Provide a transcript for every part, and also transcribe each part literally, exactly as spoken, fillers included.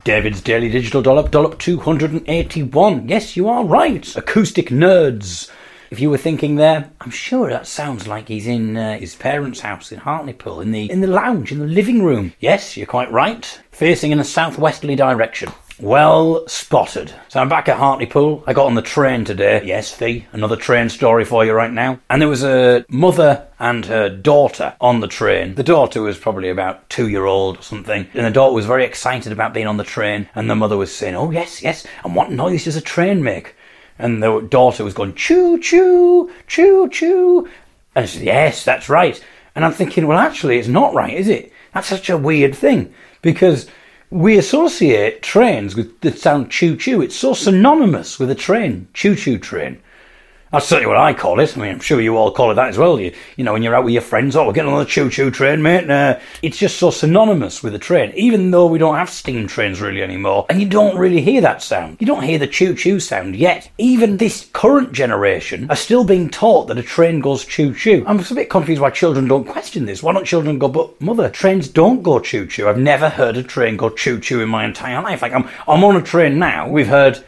David's Daily Digital Dollop, Dollop two hundred eighty-one. Yes, you are right. Acoustic Nerds. If you were thinking there, I'm sure that sounds like he's in uh, his parents' house in Hartlepool, in the in the lounge, in the living room. Yes, you're quite right. Facing in a southwesterly direction. Well spotted. So I'm back at Hartlepool. I got on the train today. Yes, Fee, another train story for you right now. And there was a mother and her daughter on the train. The daughter was probably about two-year-old or something. And the daughter was very excited about being on the train. And the mother was saying, oh, yes, yes, and what noise does a train make? And the daughter was going, choo-choo, choo-choo. And she said, yes, that's right. And I'm thinking, well, actually, it's not right, is it? That's such a weird thing. Because we associate trains with the sound choo-choo. It's so synonymous with a train, choo-choo train. That's certainly what I call it. I mean, I'm sure you all call it that as well. You, you know, when you're out with your friends, oh, we're getting on the choo-choo train, mate. Uh, it's just so synonymous with a train, even though we don't have steam trains really anymore. And you don't really hear that sound. You don't hear the choo-choo sound yet. Even this current generation are still being taught that a train goes choo-choo. I'm just a bit confused why children don't question this. Why don't children go, but mother, trains don't go choo-choo. I've never heard a train go choo-choo in my entire life. Like, I'm, I'm on a train now. We've heard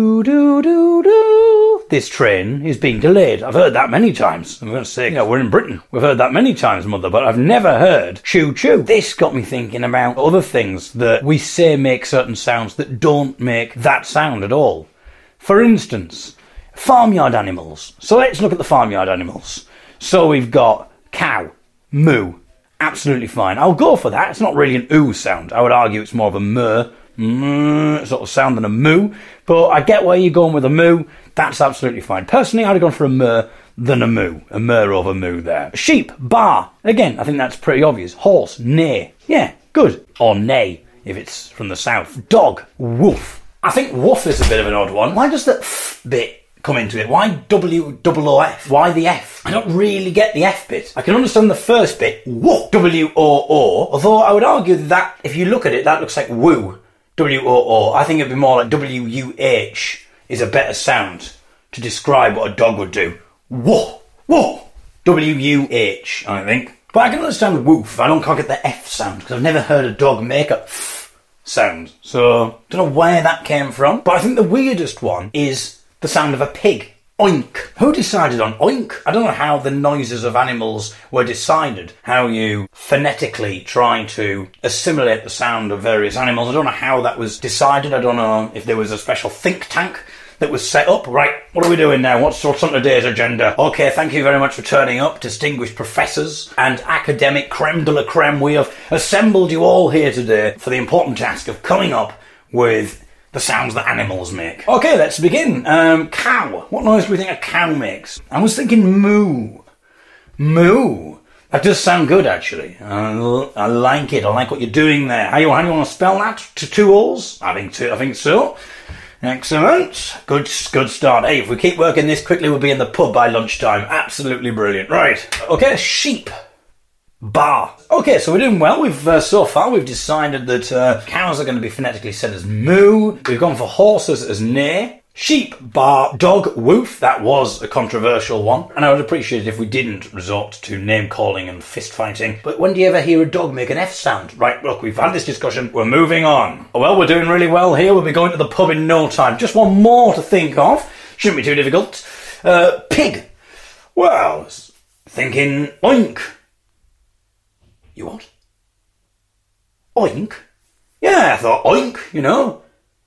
do-do-do-do. This train is being delayed. I've heard that many times. I'm going to say, you know, we're in Britain. We've heard that many times, mother, but I've never heard choo-choo. This got me thinking about other things that we say make certain sounds that don't make that sound at all. For instance, farmyard animals. So let's look at the farmyard animals. So we've got cow, moo. Absolutely fine. I'll go for that. It's not really an oo sound. I would argue it's more of a murr. Mm, sort of sound than a moo, but I get where you're going with a moo. That's absolutely fine. Personally, I'd have gone for a murr than a moo. A murr over moo there. Sheep, baa. Again, I think that's pretty obvious. Horse, neigh. Yeah, good. Or neigh, if it's from the south. Dog, woof. I think woof is a bit of an odd one. Why does the f bit come into it? Why W O O F? Why the F? I don't really get the F bit. I can understand the first bit, woof, W O O, although I would argue that if you look at it, that looks like woo. W O O. I think it'd be more like W U H is a better sound to describe what a dog would do. Whoa, whoa. W U H, I think. But I can understand woof. I don't quite get the F sound because I've never heard a dog make a f sound. So, don't know where that came from. But I think the weirdest one is the sound of a pig. Oink. Who decided on oink? I don't know how the noises of animals were decided, how you phonetically try to assimilate the sound of various animals. I don't know how that was decided. I don't know if there was a special think tank that was set up. Right, what are we doing now? What's, what's on today's agenda? Okay, thank you very much for turning up, distinguished professors and academic creme de la creme. We have assembled you all here today for the important task of coming up with the sounds that animals make. Okay, let's begin. Um, cow. What noise do we think a cow makes? I was thinking moo. Moo. That does sound good, actually. I, I like it. I like what you're doing there. How, you, how do you want to spell that? To two O's? I think, to, I think so. Excellent. Good, good start. Hey, if we keep working this quickly, we'll be in the pub by lunchtime. Absolutely brilliant. Right. Okay, sheep. Bar. Okay, so we're doing well. We've uh, so far we've decided that uh, cows are going to be phonetically said as moo. We've gone for horses as neigh. Sheep, bar, dog, woof. That was a controversial one, and I would appreciate it if we didn't resort to name calling and fist fighting. But when do you ever hear a dog make an F sound? Right, look, we've had this discussion. We're moving on. Well, we're doing really well here. We'll be going to the pub in no time. Just one more to think of. Shouldn't be too difficult. Uh, pig. Well, thinking oink. You what? Oink? Yeah, I thought oink, you know.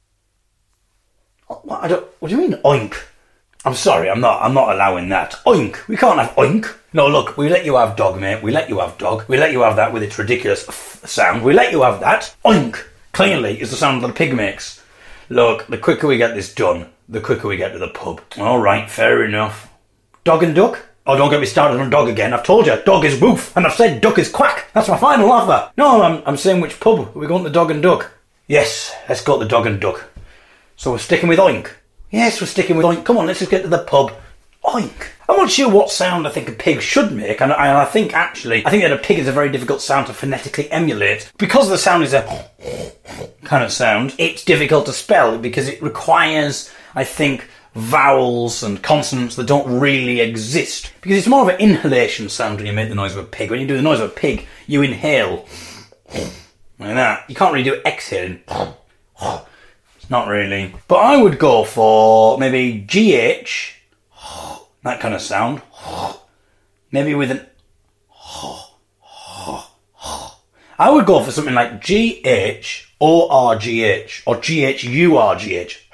What, I don't, what do you mean oink? I'm sorry, I'm not I'm not allowing that. Oink. We can't have oink. No, look, we let you have dog, mate. We let you have dog. We let you have that with its ridiculous f sound. We let you have that. Oink. Clearly is the sound that a pig makes. Look, the quicker we get this done, the quicker we get to the pub. All right, fair enough. Dog and duck? Oh, don't get me started on dog again. I've told you, dog is woof, and I've said duck is quack. That's my final offer. No, I'm, I'm saying which pub. Are we going to the dog and duck? Yes, let's go to the dog and duck. So we're sticking with oink? Yes, we're sticking with oink. Come on, let's just get to the pub. Oink. I'm not sure what sound I think a pig should make, and I, and I think actually, I think that a pig is a very difficult sound to phonetically emulate. Because the sound is a kind of sound, it's difficult to spell because it requires, I think, vowels and consonants that don't really exist. Because it's more of an inhalation sound when you make the noise of a pig. When you do the noise of a pig, you inhale. Like that. You can't really do exhaling. Not really. But I would go for maybe G H, that kind of sound. Maybe with an... I would go for something like G H O R G H or G H U R G H.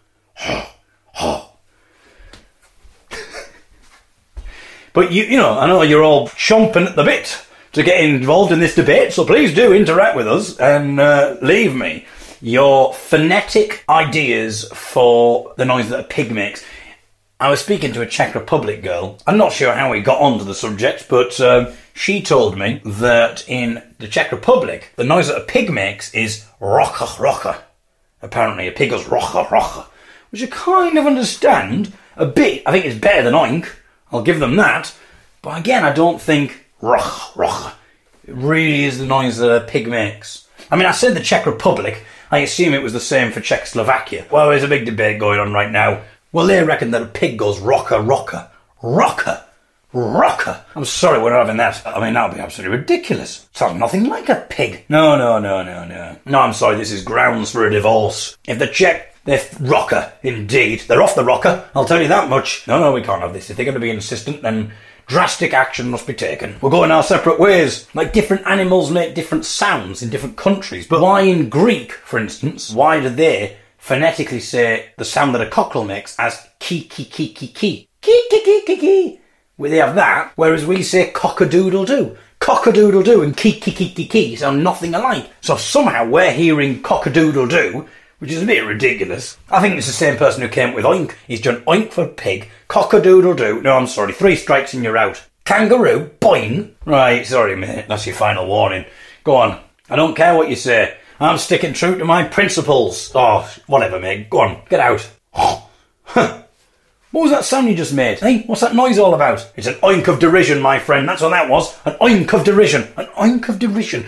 But you, you know, I know you're all chomping at the bit to get involved in this debate, so please do interact with us and uh, leave me your phonetic ideas for the noise that a pig makes. I was speaking to a Czech Republic girl. I'm not sure how we got onto the subject, but um, she told me that in the Czech Republic, the noise that a pig makes is rocha rocha. Apparently, a pig goes rocha rocha, which I kind of understand a bit. I think it's better than oink. I'll give them that. But again, I don't think rocha rocha. It really is the noise that a pig makes. I mean, I said the Czech Republic. I assume it was the same for Czechoslovakia. Well, there's a big debate going on right now. Well, they reckon that a pig goes rocker, rocker, rocker, rocker. I'm sorry, we're not having that. I mean, that would be absolutely ridiculous. Sounds nothing like a pig. No, no, no, no, no. No, I'm sorry, this is grounds for a divorce. If the Czech, they're rocker, indeed. They're off the rocker, I'll tell you that much. No, no, we can't have this. If they're going to be insistent, then drastic action must be taken. We're going our separate ways. Like, different animals make different sounds in different countries. But why in Greek, for instance, why do they phonetically say the sound that a cockerel makes as ki ki ki ki ki ki ki ki ki ki? Well, they have that, whereas we say cock-a-doodle-doo. Cock-a-doodle-doo and ki ki ki ki ki sound nothing alike. So somehow we're hearing cock-a-doodle-doo, which is a bit ridiculous. I think it's the same person who came up with oink. He's done oink for pig, cock-a-doodle-doo. No, I'm sorry, three strikes and you're out. Kangaroo, boing. Right, sorry mate, that's your final warning. Go on, I don't care what you say. I'm sticking true to my principles. Oh, whatever, mate. Go on, get out. What was that sound you just made? Hey, what's that noise all about? It's an oink of derision, my friend. That's what that was. An oink of derision. An oink of derision.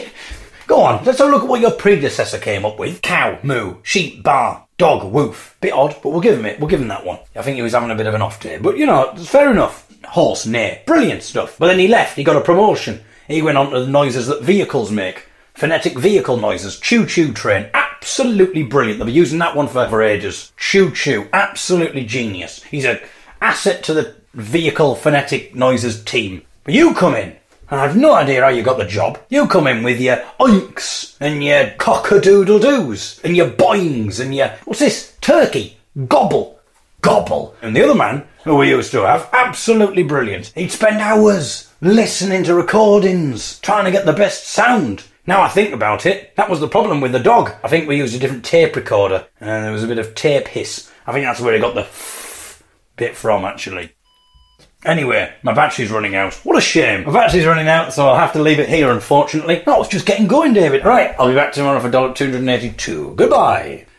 Go on, let's have a look at what your predecessor came up with. Cow, moo, sheep, bar, dog, woof. Bit odd, but we'll give him it. We'll give him that one. I think he was having a bit of an off day. But, you know, it's fair enough. Horse, neigh. Brilliant stuff. But then he left. He got a promotion. He went on to the noises that vehicles make. Phonetic vehicle noises. Choo-choo train. Absolutely brilliant. They'll be using that one for, for ages. Choo-choo. Absolutely genius. He's an asset to the vehicle phonetic noises team. But you come in, and I've no idea how you got the job. You come in with your oinks, and your cock-a-doodle-doos, and your boings, and your... What's this? Turkey. Gobble. Gobble. And the other man, who we used to have, absolutely brilliant. He'd spend hours listening to recordings, trying to get the best sound. Now I think about it, that was the problem with the dog. I think we used a different tape recorder, and there was a bit of tape hiss. I think that's where he got the bit from, actually. Anyway, my battery's running out. What a shame. My battery's running out, so I'll have to leave it here, unfortunately. Oh, it's just getting going, David. Right, I'll be back tomorrow for Dollop two hundred eighty-two. Goodbye.